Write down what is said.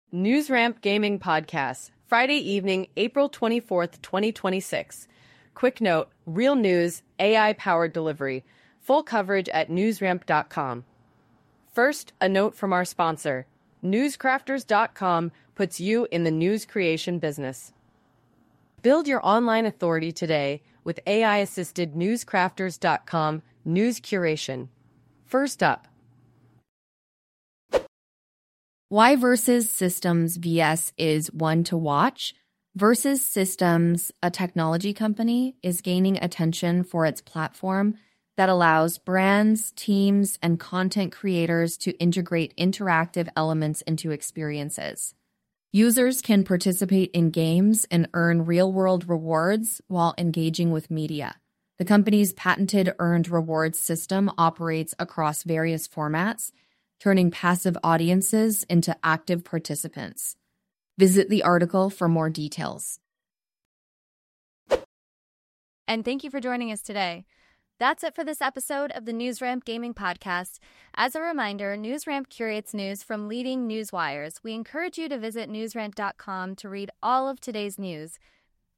NewsRamp Gaming Podcast, Friday evening, April 24th, 2026. Quick note, real news, AI-powered delivery. Full coverage at newsramp.com. First, a note from our sponsor. Newscrafters.com puts you in the news creation business. Build your online authority today with AI-assisted Newscrafters.com news curation. First up. Why Versus Systems VS is one to watch? Versus Systems, a technology company, is gaining attention for its platform that allows brands, teams, and content creators to integrate interactive elements into experiences. Users can participate in games and earn real-world rewards while engaging with media. The company's patented earned rewards system operates across various formats, turning passive audiences into active participants. Visit the article for more details. And thank you for joining us today. That's it for this episode of the NewsRamp Gaming Podcast. As a reminder, NewsRamp curates news from leading news wires. We encourage you to visit newsramp.com to read all of today's news.